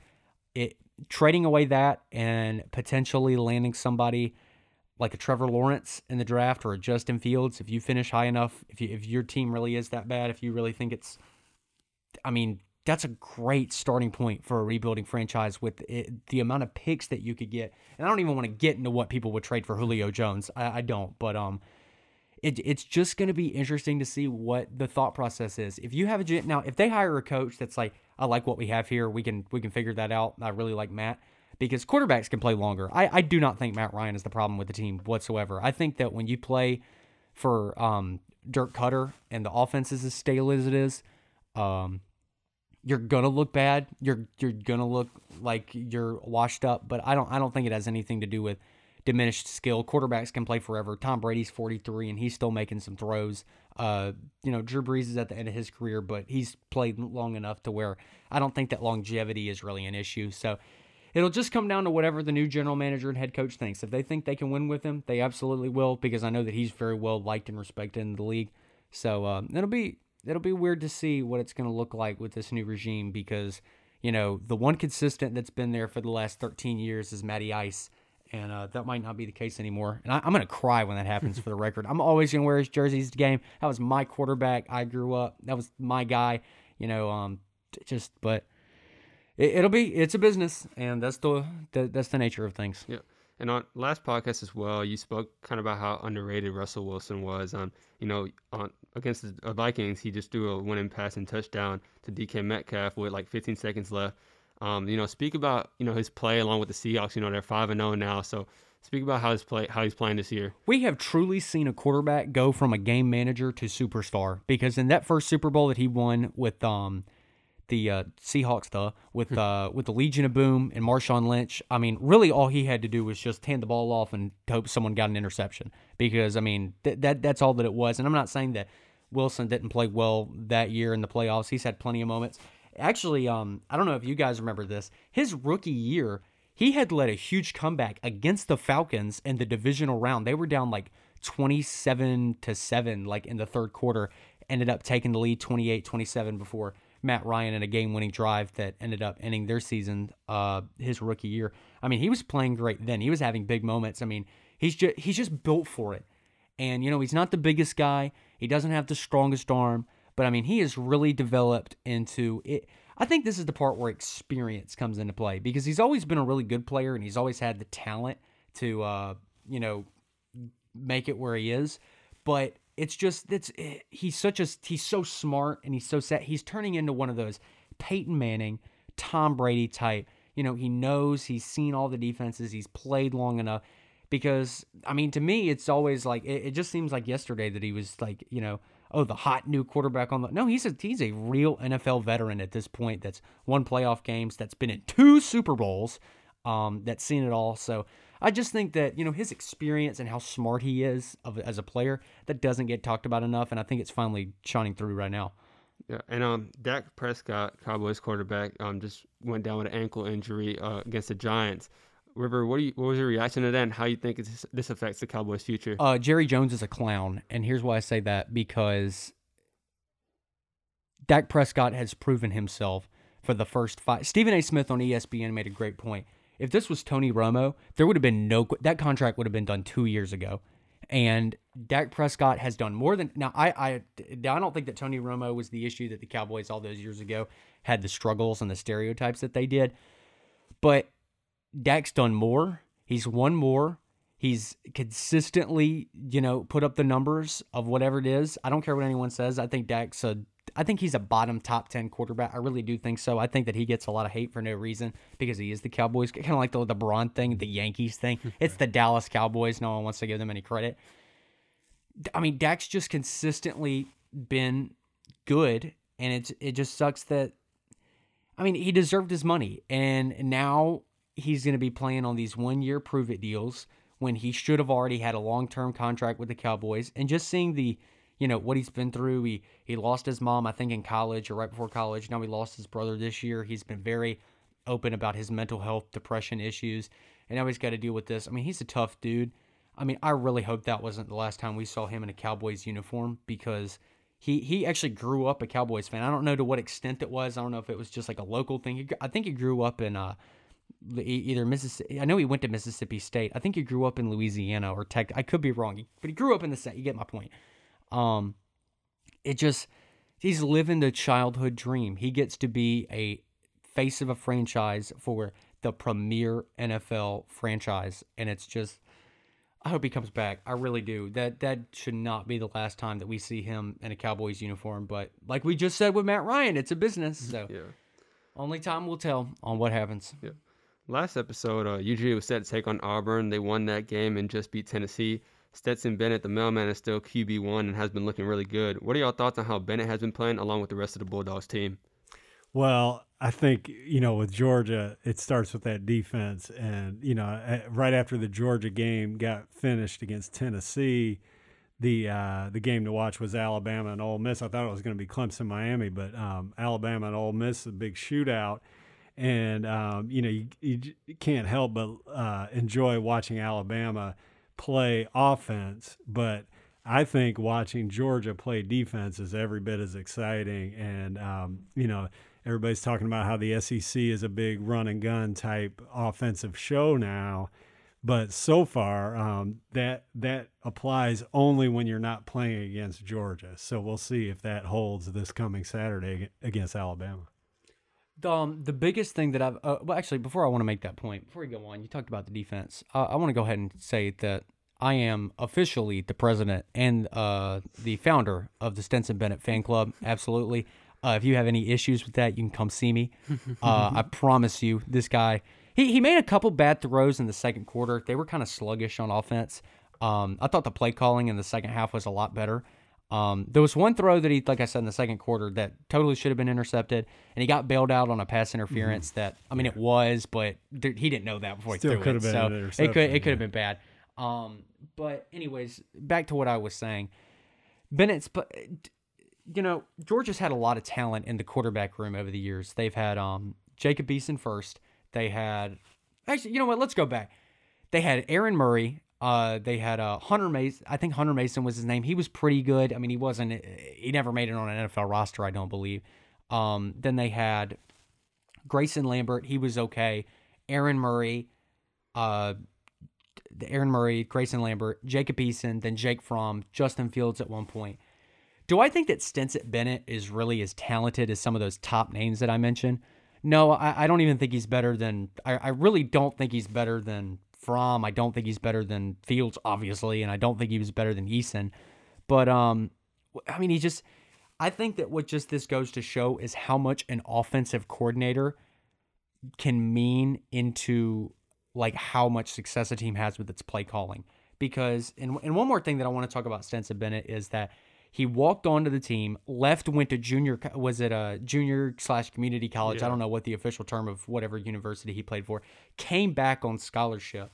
trading away that and potentially landing somebody like a Trevor Lawrence in the draft or a Justin Fields, if you finish high enough, if your team really is that bad, if you really think it's, I mean, that's a great starting point for a rebuilding franchise with the amount of picks that you could get. And I don't even want to get into what people would trade for Julio Jones. I don't, but it's just going to be interesting to see what the thought process is. If you have now, if they hire a coach that's like, I like what we have here, we can figure that out. I really like Matt. Because quarterbacks can play longer. I do not think Matt Ryan is the problem with the team whatsoever. I think that when you play for Dirk Cutter and the offense is as stale as it is, you're gonna look bad. You're gonna look like you're washed up. But I don't think it has anything to do with diminished skill. Quarterbacks can play forever. Tom Brady's 43 and he's still making some throws. Drew Brees is at the end of his career, but he's played long enough to where I don't think that longevity is really an issue. So it'll just come down to whatever the new general manager and head coach thinks. If they think they can win with him, they absolutely will, because I know that he's very well liked and respected in the league. So it'll be weird to see what it's going to look like with this new regime, because, the one consistent that's been there for the last 13 years is Matty Ice, and that might not be the case anymore. And I'm going to cry when that happens, for the record. I'm always going to wear his jerseys to the game. That was my quarterback. I grew up. That was my guy, but... It's a business, and that's the nature of things. Yeah, and on last podcast as well, you spoke kind of about how underrated Russell Wilson was. Against the Vikings, he just threw a winning passing touchdown to DK Metcalf with like 15 seconds left. Speak about his play along with the Seahawks. They're 5-0 now, so speak about how he's playing this year. We have truly seen a quarterback go from a game manager to superstar, because in that first Super Bowl that he won with the Seahawks, with the Legion of Boom and Marshawn Lynch, I mean, really all he had to do was just hand the ball off and hope someone got an interception, because, I mean, that's all that it was. And I'm not saying that Wilson didn't play well that year in the playoffs. He's had plenty of moments. Actually, I don't know if you guys remember this. His rookie year, he had led a huge comeback against the Falcons in the divisional round. They were down like 27-7, like in the third quarter, ended up taking the lead 28-27 before Matt Ryan in a game-winning drive that ended up ending their season, his rookie year. I mean, he was playing great then. He was having big moments. I mean, he's just built for it. And, he's not the biggest guy. He doesn't have the strongest arm. But, I mean, he has really developed into it. I think this is the part where experience comes into play, because he's always been a really good player, and he's always had the talent to, make it where he is. But he's so smart, and he's so set. He's turning into one of those Peyton Manning, Tom Brady type. He knows, he's seen all the defenses, he's played long enough. Because, I mean, to me, it's always like, it just seems like yesterday that he was like, the hot new quarterback on the... No, he's a real NFL veteran at this point that's won playoff games, that's been in 2 Super Bowls, that's seen it all. So I just think that, his experience and how smart he is as a player, that doesn't get talked about enough, and I think it's finally shining through right now. Yeah, and Dak Prescott, Cowboys quarterback, just went down with an ankle injury against the Giants. River, what was your reaction to that, and how you think this affects the Cowboys' future? Jerry Jones is a clown, and here's why I say that, because Dak Prescott has proven himself for the first 5. Stephen A. Smith on ESPN made a great point. If this was Tony Romo, there would have been that contract would have been done 2 years ago. And Dak Prescott has done more than... Now, I don't think that Tony Romo was the issue that the Cowboys all those years ago had the struggles and the stereotypes that they did. But Dak's done more. He's won more. He's consistently, put up the numbers of whatever it is. I don't care what anyone says. I think he's a bottom top 10 quarterback. I really do think so. I think that he gets a lot of hate for no reason, because he is the Cowboys, kind of like the LeBron thing, the Yankees thing. It's the Dallas Cowboys. No one wants to give them any credit. I mean, Dak's just consistently been good, and it just sucks that, I mean, he deserved his money, and now he's going to be playing on these 1-year prove-it deals when he should have already had a long-term contract with the Cowboys. And just seeing the, what he's been through. He lost his mom, I think, in college or right before college. Now he lost his brother this year. He's been very open about his mental health, depression issues, and now he's got to deal with this. I mean, he's a tough dude. I mean, I really hope that wasn't the last time we saw him in a Cowboys uniform, because he actually grew up a Cowboys fan. I don't know to what extent it was. I don't know if it was just like a local thing. I think he grew up in either Mississippi. I know he went to Mississippi State. I think he grew up in Louisiana or Tech. I could be wrong, but he grew up in the state. You get my point. He's living the childhood dream. He gets to be a face of a franchise for the premier NFL franchise, and it's just, I hope he comes back. I really do. That should not be the last time that we see him in a Cowboys uniform. But like we just said with Matt Ryan, it's a business. So only time will tell on what happens. Yeah. Last episode, UGA was set to take on Auburn. They won that game and just beat Tennessee. Stetson Bennett, the mailman, is still QB1 and has been looking really good. What are y'all thoughts on how Bennett has been playing along with the rest of the Bulldogs team? Well, I think, with Georgia, it starts with that defense. And, right after the Georgia game got finished against Tennessee, the game to watch was Alabama and Ole Miss. I thought it was going to be Clemson-Miami, but Alabama and Ole Miss, a big shootout. And, you can't help but enjoy watching Alabama play offense, but I think watching Georgia play defense is every bit as exciting. And, everybody's talking about how the SEC is a big run and gun type offensive show now. But so far, that applies only when you're not playing against Georgia. So we'll see if that holds this coming Saturday against Alabama. The biggest thing that actually, before I want to make that point, before we go on, you talked about the defense. I want to go ahead and say that I am officially the president and the founder of the Stetson Bennett fan club. Absolutely. If you have any issues with that, you can come see me. I promise you, this guy, he made a couple bad throws in the second quarter. They were kind of sluggish on offense. I thought the play calling in the second half was a lot better. There was one throw that he, like I said, in the second quarter that totally should have been intercepted, and he got bailed out on a pass interference that, it was, but he didn't know that before he threw it. Still could have been an interception. It could have been bad. But anyways, back to what I was saying. Georgia's had a lot of talent in the quarterback room over the years. They've had Jacob Eason first. They had, actually, you know what? Let's go back. They had Aaron Murray. They had Hunter Mason. I think Hunter Mason was his name. He was pretty good. He never made it on an NFL roster, I don't believe. Then they had Grayson Lambert. He was okay. Aaron Murray, Grayson Lambert, Jacob Eason, then Jake Fromm, Justin Fields at one point. Do I think that Stetson Bennett is really as talented as some of those top names that I mentioned? No, I don't even think he's better than – I really don't think he's better than Fromm. I don't think he's better than Fields, obviously, and I don't think he was better than Eason. But, I think that what just this goes to show is how much an offensive coordinator can mean into, like, how much success a team has with its play calling. Because, and one more thing that I want to talk about Stetson Bennett is that he walked onto the team, went to junior/community college? Yeah. I don't know what the official term of whatever university he played for. Came back on scholarship.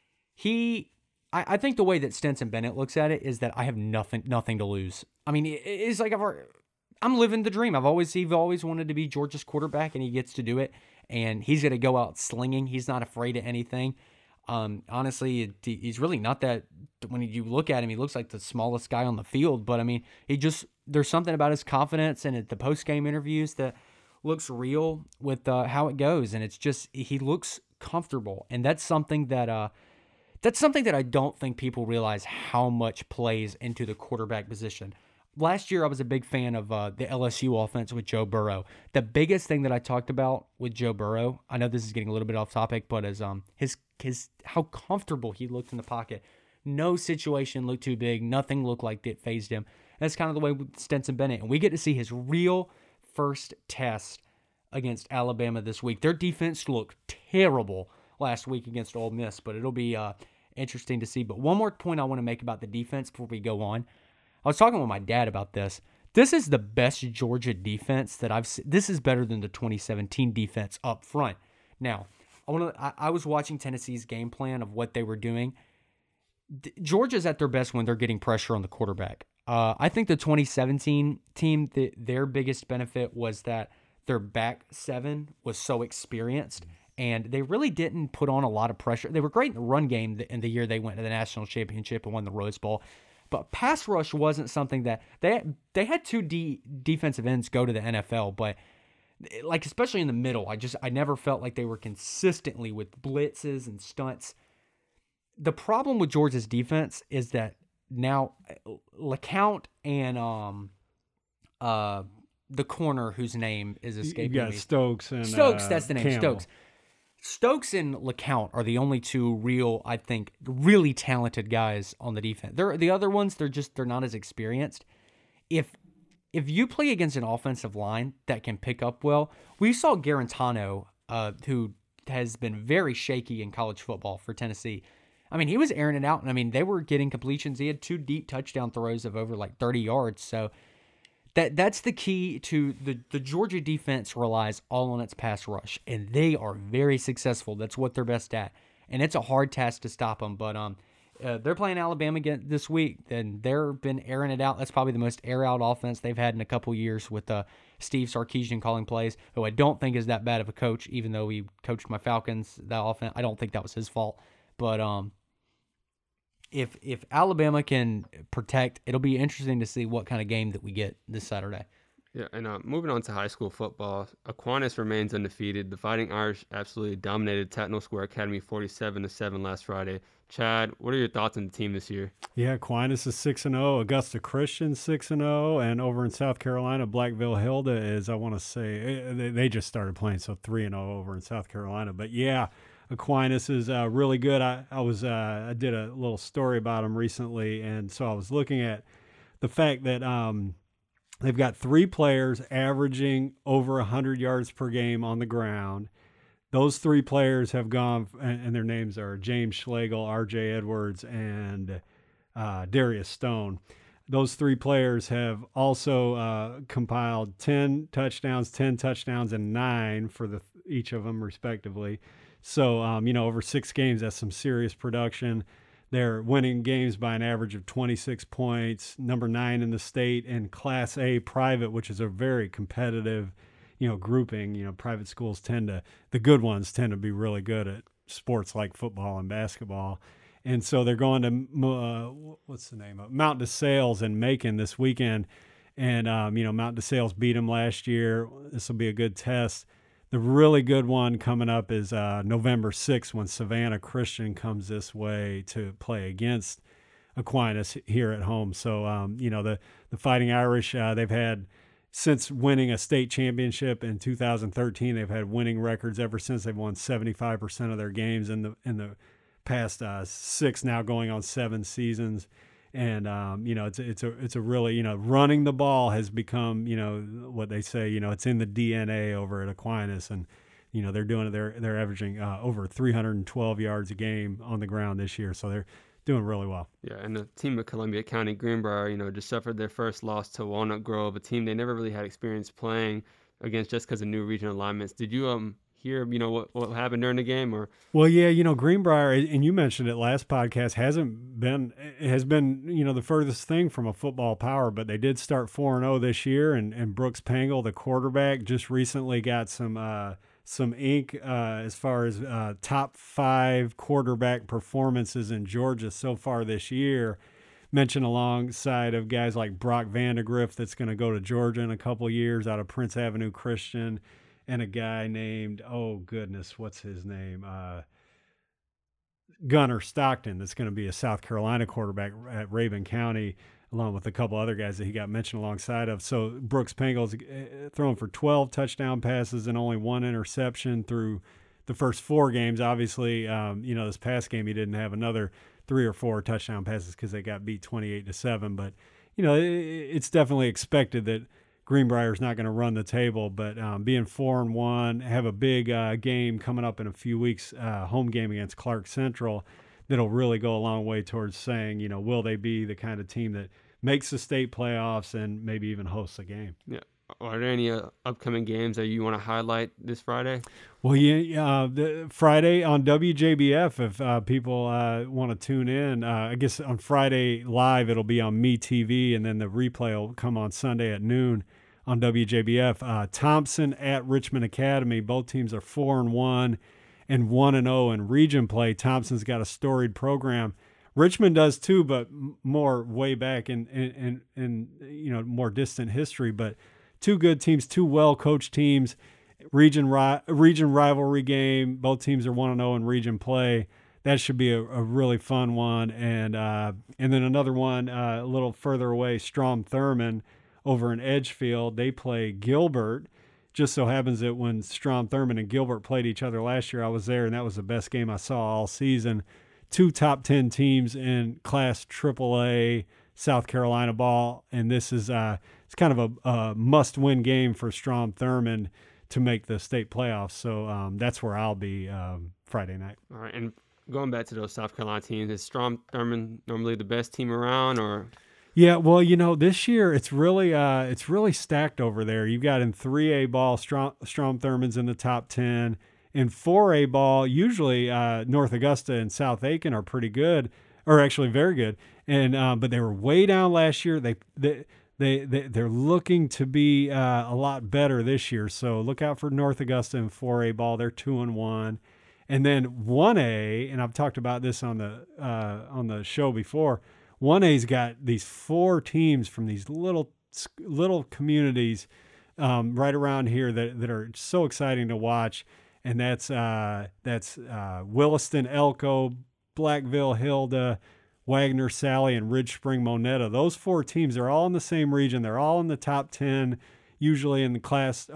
I think the way that Stetson Bennett looks at it is that I have nothing to lose. It's like I'm living the dream. He always wanted to be Georgia's quarterback, and he gets to do it. And he's going to go out slinging. He's not afraid of anything. Honestly, he's really not that. When you look at him, he looks like the smallest guy on the field. But there's something about his confidence and at the post-game interviews that looks real with how it goes, and it's just he looks comfortable, and that's something that I don't think people realize how much plays into the quarterback position. Last year, I was a big fan of the LSU offense with Joe Burrow. The biggest thing that I talked about with Joe Burrow, I know this is getting a little bit off topic, but is his how comfortable he looked in the pocket. No situation looked too big. Nothing looked like it fazed him. That's kind of the way with Stetson Bennett. And we get to see his real first test against Alabama this week. Their defense looked terrible last week against Ole Miss, but it'll be interesting to see. But one more point I want to make about the defense before we go on. I was talking with my dad about this. This is the best Georgia defense that I've seen. This is better than the 2017 defense up front. Now, I was watching Tennessee's game plan of what they were doing. Georgia's at their best when they're getting pressure on the quarterback. I think the 2017 team, their biggest benefit was that their back seven was so experienced, and they really didn't put on a lot of pressure. They were great in the run game in the year they went to the national championship and won the Rose Bowl. But pass rush wasn't something that they had two defensive ends go to the NFL, but like especially in the middle. I never felt like they were consistently with blitzes and stunts. The problem with Georgia's defense is that now LeCount and the corner whose name is escaping You got me. Stokes and Stokes, that's the name. Campbell. Stokes and LeCount are the only two real, I think, really talented guys on the defense. The other ones, they're not as experienced. If you play against an offensive line that can pick up well, we saw Garantano, who has been very shaky in college football for Tennessee. I mean, he was airing it out, and I mean, they were getting completions. He had 2 deep touchdown throws of over like 30 yards. So that's the key to the Georgia defense relies all on its pass rush, and they are very successful. That's what they're best at, and it's a hard task to stop them. But they're playing Alabama again this week, and they've been airing it out. That's probably the most air-out offense they've had in a couple years with Steve Sarkisian calling plays, who I don't think is that bad of a coach, even though he coached my Falcons. That offense, I don't think that was his fault. But if Alabama can protect, it'll be interesting to see what kind of game that we get this Saturday. Yeah, and moving on to high school football, Aquinas remains undefeated. The Fighting Irish absolutely dominated Tatnall Square Academy 47-7 last Friday. Chad, what are your thoughts on the team this year? Yeah, Aquinas is 6-0, Augusta Christian 6-0, and over in South Carolina, Blackville Hilda is, I want to say, they just started playing, so 3-0 over in South Carolina. But yeah, Aquinas is really good. I did a little story about them recently, and so I was looking at the fact that they've got 3 players averaging over 100 yards per game on the ground. Those 3 players have gone, and their names are James Schlegel, R.J. Edwards, and Darius Stone. Those 3 players have also compiled 10 touchdowns, and 9 for each of them respectively. So, over 6 games, that's some serious production. They're winning games by an average of 26 points, number 9 in the state, and Class A private, which is a very competitive, grouping. Private schools the good ones tend to be really good at sports like football and basketball. And so they're going to, what's the name of it? Mount DeSales in Macon this weekend. And, Mount DeSales beat them last year. This will be a good test. The really good one coming up is November 6th when Savannah Christian comes this way to play against Aquinas here at home. So, the Fighting Irish, they've had, since winning a state championship in 2013, they've had winning records ever since. They've won 75% of their games in the past 6, now going on 7 seasons. And, it's a really, running the ball has become, what they say, it's in the DNA over at Aquinas. And, they're doing it. They're averaging over 312 yards a game on the ground this year. So they're doing really well. Yeah, and the team of Columbia County Greenbrier, just suffered their first loss to Walnut Grove, a team they never really had experience playing against just because of new regional alignments. Did you hear, what happened during the game? Or Well, yeah, Greenbrier, and you mentioned it last podcast, has been the furthest thing from a football power, but they did start 4-0 this year, and Brooks Pangle, the quarterback, just recently got some ink as far as top 5 quarterback performances in Georgia so far this year. Mentioned alongside of guys like Brock Vandegrift, that's going to go to Georgia in a couple of years out of Prince Avenue Christian, and a guy named, what's his name? Gunnar Stockton, that's going to be a South Carolina quarterback at Raven County, along with a couple other guys that he got mentioned alongside of. So Brooks Pangle's thrown for 12 touchdown passes and only 1 interception through the first 4 games. Obviously, this past game he didn't have another 3 or 4 touchdown passes because they got beat 28-7. But, it's definitely expected that Greenbrier's not going to run the table. But being 4-1, have a big game coming up in a few weeks, home game against Clark Central, that'll really go a long way towards saying, will they be the kind of team that makes the state playoffs and maybe even hosts a game. Yeah. Are there any upcoming games that you want to highlight this Friday? Well, the Friday on WJBF, if people want to tune in, I guess on Friday live it'll be on MeTV, and then the replay will come on Sunday at noon on WJBF. Thompson at Richmond Academy. Both teams are 4-1 and 1-0 in region play. Thompson's got a storied program. Richmond does too, but more way back in more distant history. But two good teams, two well-coached teams, region rivalry game. Both teams are 1-0 in region play. That should be a really fun one. And then another one a little further away, Strom Thurmond over in Edgefield. They play Gilbert. Just so happens that when Strom Thurmond and Gilbert played each other last year, I was there, and that was the best game I saw all season. Two top 10 teams in Class AAA South Carolina ball, and this is it's kind of a must-win game for Strom Thurmond to make the state playoffs. So that's where I'll be Friday night. All right, and going back to those South Carolina teams, is Strom Thurmond normally the best team around, or? Yeah, well, this year it's really stacked over there. You've got in 3A ball, Strom Thurmond's in the top 10. In 4A ball, usually North Augusta and South Aiken are pretty good, or actually very good. And but they were way down last year. They're looking to be a lot better this year. So look out for North Augusta in 4A ball. They're 2-1. And then 1A, and I've talked about this on the show before. 1A's got these 4 teams from these little communities right around here that are so exciting to watch, and that's Williston, Elko, Blackville, Hilda, Wagner, Sally, and Ridge Spring, Monetta. Those 4 teams are all in the same region. They're all in the top 10, usually in the class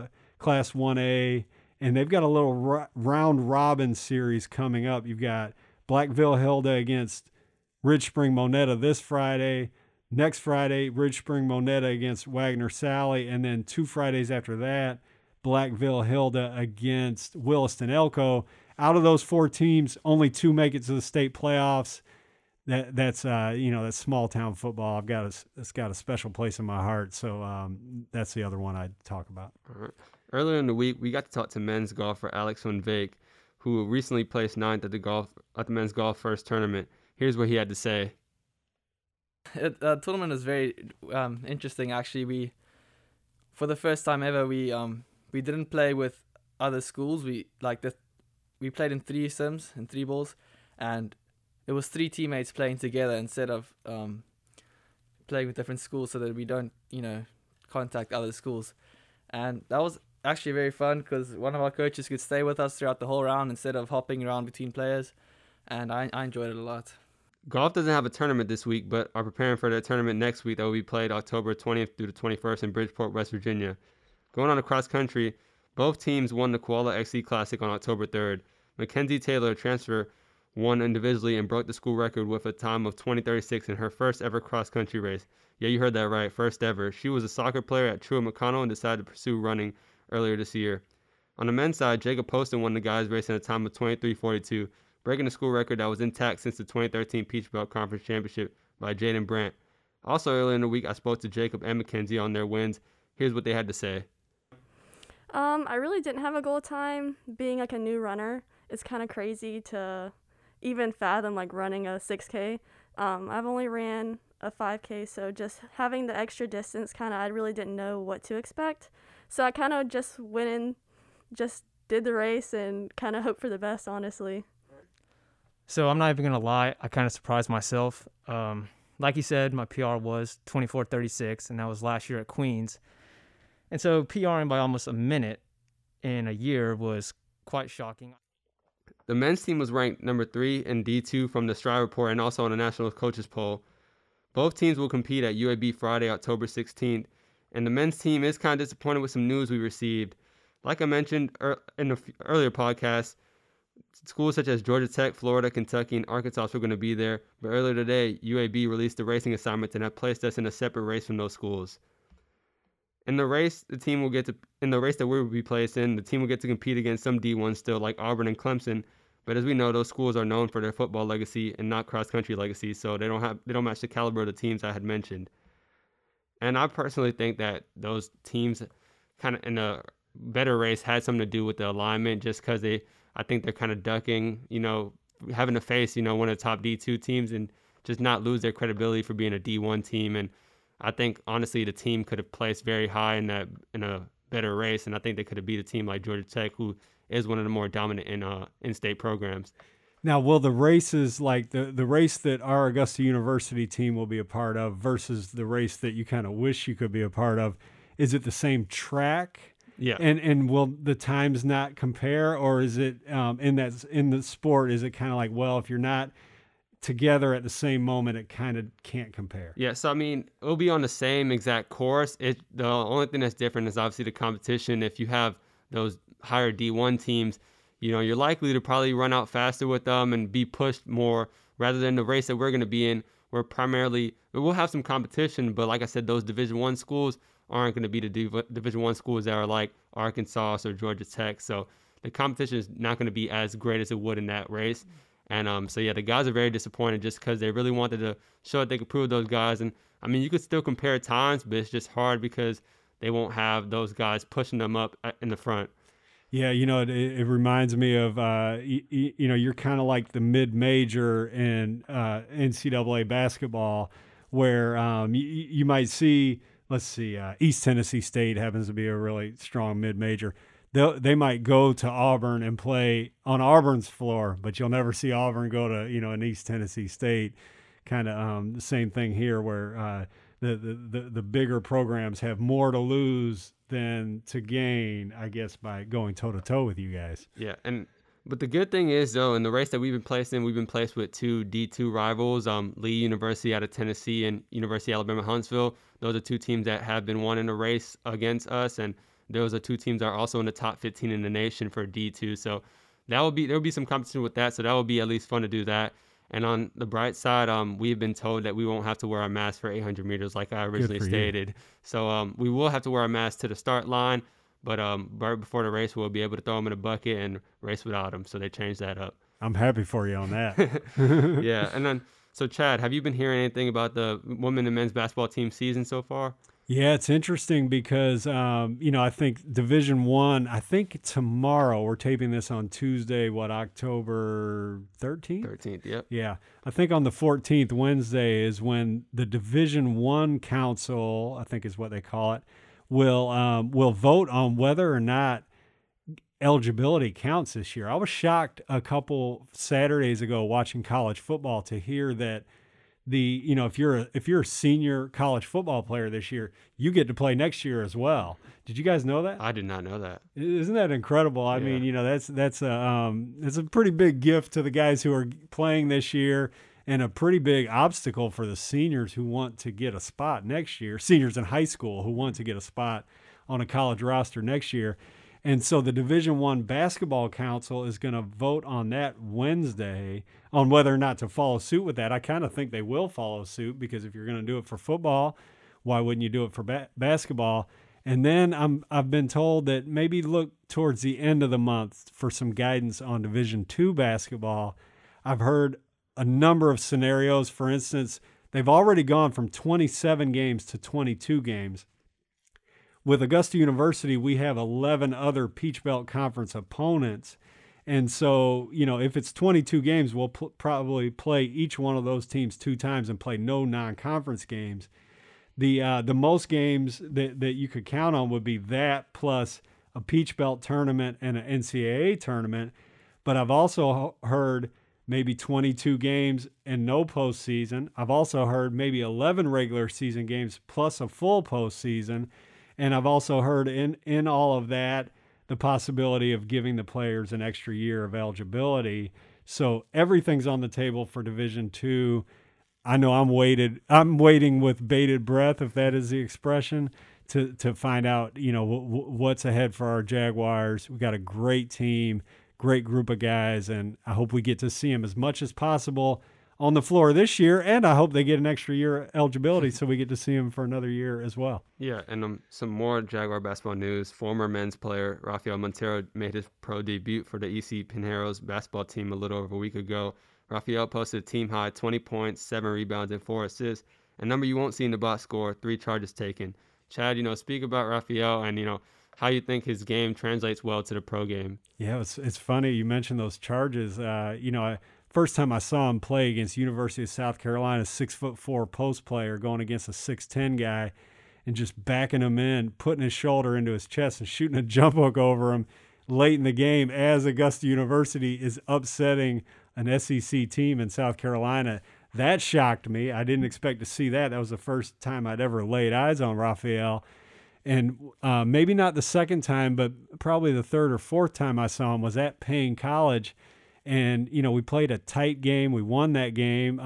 1A, and they've got a little round robin series coming up. You've got Blackville, Hilda against Ridge Spring, Monetta this Friday. Next Friday, Ridge Spring, Monetta against Wagner, Sally. And then 2 Fridays after that, Blackville, Hilda against Williston, Elko. Out of those 4 teams, only 2 make it to the state playoffs. That's small town football. It's got a special place in my heart. So that's the other one I'd talk about. All right. Earlier in the week, we got to talk to men's golfer Alex van Veek, who recently placed 9th at the men's golf first tournament. Here's what he had to say. The tournament is very interesting. Actually, for the first time ever, we didn't play with other schools. We played in 3 sims and 3 balls, and it was 3 teammates playing together instead of playing with different schools, so that we don't contact other schools. And that was actually very fun because one of our coaches could stay with us throughout the whole round instead of hopping around between players, and I enjoyed it a lot. Golf doesn't have a tournament this week, but are preparing for their tournament next week that will be played October 20th through the 21st in Bridgeport, West Virginia. Going on to cross country, both teams won the Koala XC Classic on October 3rd. Mackenzie Taylor, a transfer, won individually and broke the school record with a time of 20:36 in her first ever cross country race. Yeah, you heard that right, first ever. She was a soccer player at Truett McConnell and decided to pursue running earlier this year. On the men's side, Jacob Poston won the guys race in a time of 23:42. Breaking the school record that was intact since the 2013 Peach Belt Conference Championship by Jaden Brandt. Also earlier in the week, I spoke to Jacob and Mackenzie on their wins. Here's what they had to say. I really didn't have a goal time. Being like a new runner, it's kind of crazy to even fathom like running a 6K. I've only ran a 5K, so just having the extra distance, I really didn't know what to expect. So I kind of just went in, just did the race and kind of hoped for the best, honestly. So I'm not even going to lie, I kind of surprised myself. Like you said, my PR was 24:36, and that was last year at Queens. And so PRing by almost a minute in a year was quite shocking. The men's team was ranked number 3 in D2 from the Stride Report and also on the National Coaches Poll. Both teams will compete at UAB Friday, October 16th. And the men's team is kind of disappointed with some news we received. Like I mentioned in the earlier podcast, schools such as Georgia Tech, Florida, Kentucky, and Arkansas were going to be there, but earlier today, UAB released the racing assignments and have placed us in a separate race from those schools. In the race, the race that we will be placed in, the team will get to compete against some D1s still, like Auburn and Clemson. But as we know, those schools are known for their football legacy and not cross-country legacy, so they don't match the caliber of the teams I had mentioned. And I personally think that those teams, kind of in a better race, had something to do with the alignment, just because I think they're kind of ducking, having to face, one of the top D2 teams and just not lose their credibility for being a D1 team. And I think, honestly, the team could have placed very high in a better race, and I think they could have beat a team like Georgia Tech, who is one of the more dominant in-state programs. Now, will the races, like the race that our Augusta University team will be a part of versus the race that you kind of wish you could be a part of, is it the same track? Yeah. And will the times not compare, or is it in the sport? Is it kind of like, well, if you're not together at the same moment, it kind of can't compare? Yeah, so I mean, it'll be on the same exact course. The only thing that's different is obviously the competition. If you have those higher D1 teams, you're likely to probably run out faster with them and be pushed more rather than the race that we're going to be in. We'll have some competition, but like I said, those Division I schools aren't going to be the Division I schools that are like Arkansas or Georgia Tech. So the competition is not going to be as great as it would in that race. And so, yeah, the guys are very disappointed just because they really wanted to show that they could prove those guys. And, I mean, you could still compare times, but it's just hard because they won't have those guys pushing them up in the front. Yeah, it reminds me of, you're kind of like the mid-major in NCAA basketball where you might see, let's see, East Tennessee State happens to be a really strong mid-major. They might go to Auburn and play on Auburn's floor, but you'll never see Auburn go to, an East Tennessee State. Kind of the same thing here where the bigger programs have more to lose than to gain, I guess, by going toe-to-toe with you guys. Yeah, but the good thing is, though, in the race that we've been placed in, we've been placed with two D2 rivals, Lee University out of Tennessee and University of Alabama Huntsville. Those are two teams that have been won in a race against us, and those are two teams that are also in the top 15 in the nation for D2. So there'll be some competition with that. So that will be at least fun to do that. And on the bright side, we've been told that we won't have to wear our mask for 800 meters like I originally stated. So we will have to wear our mask to the start line, but right before the race, we'll be able to throw them in a bucket and race without them. So they changed that up. I'm happy for you on that. Yeah. And then, so Chad, have you been hearing anything about the women and men's basketball team season so far? Yeah, it's interesting because, I think Division I think tomorrow, we're taping this on Tuesday, October 13th? 13th, yep. Yeah. I think on the 14th, Wednesday, is when the Division I Council, I think is what they call it, will vote on whether or not eligibility counts this year. I was shocked a couple Saturdays ago watching college football to hear that if you're a senior college football player this year, you get to play next year as well. Did you guys know that? I did not know that. Isn't that incredible? I mean, that's a pretty big gift to the guys who are playing this year, and a pretty big obstacle for the seniors who want to get a spot next year. Seniors in high school who want to get a spot on a college roster next year. And so the Division I Basketball Council is going to vote on that Wednesday on whether or not to follow suit with that. I kind of think they will follow suit because if you're going to do it for football, why wouldn't you do it for basketball? And then I've been told that maybe look towards the end of the month for some guidance on Division II basketball. I've heard a number of scenarios. For instance, they've already gone from 27 games to 22 games. With Augusta University, we have 11 other Peach Belt Conference opponents. And so, if it's 22 games, we'll probably play each one of those teams 2 times and play no non-conference games. The most games that you could count on would be that plus a Peach Belt tournament and an NCAA tournament. But I've also heard maybe 22 games and no postseason. I've also heard maybe 11 regular season games plus a full postseason. And I've also heard in all of that the possibility of giving the players an extra year of eligibility. So everything's on the table for Division II. I know I'm waiting with bated breath, if that is the expression, to find out what's ahead for our Jaguars. We got a great team, great group of guys, and I hope we get to see them as much as possible on the floor this year, and I hope they get an extra year eligibility so we get to see them for another year as well. Yeah, and some more Jaguar basketball news. Former men's player Rafael Montero made his pro debut for the EC Pinheiros basketball team a little over a week ago. Rafael posted a team-high 20 points, 7 rebounds, and 4 assists, a number you won't see in the box score, 3 charges taken. Chad, speak about Rafael and, how you think his game translates well to the pro game. Yeah, it's funny you mentioned those charges. First time I saw him play against University of South Carolina, 6'4" post player going against a 6'10" guy and just backing him in, putting his shoulder into his chest and shooting a jump hook over him late in the game as Augusta University is upsetting an SEC team in South Carolina. That shocked me. I didn't expect to see that. That was the first time I'd ever laid eyes on Rafael. And maybe not the second time, but probably the third or fourth time I saw him was at Payne College. And, we played a tight game. We won that game.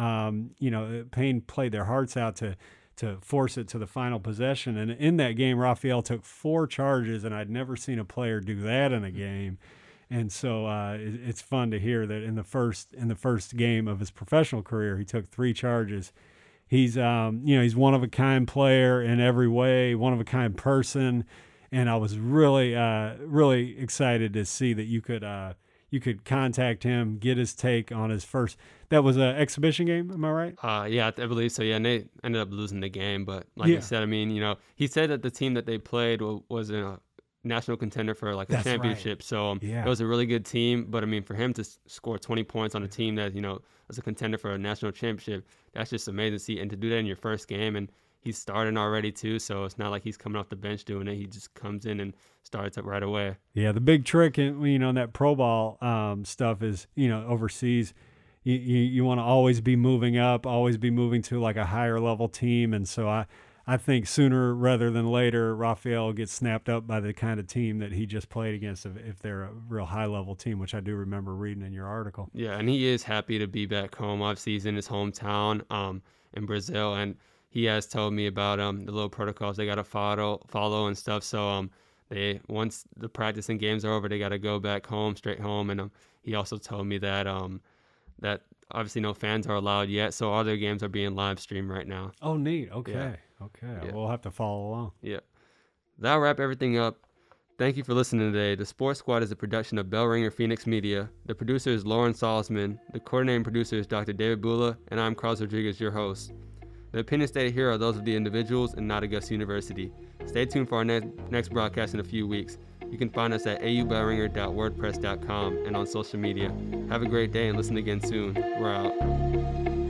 Payne played their hearts out to force it to the final possession. And in that game, Raphael took 4 charges, and I'd never seen a player do that in a game. And so it's fun to hear that in the first game of his professional career, he took 3 charges. He's he's one of a kind player in every way, one of a kind person, and I was really really excited to see that you could contact him, get his take on his first. That was an exhibition game, am I right? Yeah, I believe so. Yeah, and they ended up losing the game, but like you said, I mean, he said that the team that they played was in a national contender for like a championship. Right. So it was a really good team, but I mean, for him to score 20 points on a team that was a contender for a national championship, that's just amazing to see. And to do that in your first game, and he's starting already too, so it's not like he's coming off the bench doing it. He just comes in and starts it right away. Yeah, the big trick in that pro ball stuff is overseas. You want to always be moving up, always be moving to like a higher level team, and so I think sooner rather than later, Raphael gets snapped up by the kind of team that he just played against if they're a real high-level team, which I do remember reading in your article. Yeah, and he is happy to be back home. Obviously, he's in his hometown in Brazil, and he has told me about the little protocols they got to follow and stuff. So once the practice and games are over, they got to go back home, straight home. And he also told me that that obviously no fans are allowed yet, so all their games are being live streamed right now. Oh, neat. Okay. Yeah. Okay. Yeah. We'll have to follow along. Yeah. That'll wrap everything up. Thank you for listening today. The Sports Squad is a production of Bell Ringer Phoenix Media. The producer is Lauren Salzman. The coordinating producer is Dr. David Bula, and I'm Carlos Rodriguez, your host. The opinions stated here are those of the individuals and not Augusta University. Stay tuned for our next broadcast in a few weeks. You can find us at aubellringer.wordpress.com and on social media. Have a great day and listen again soon. We're out.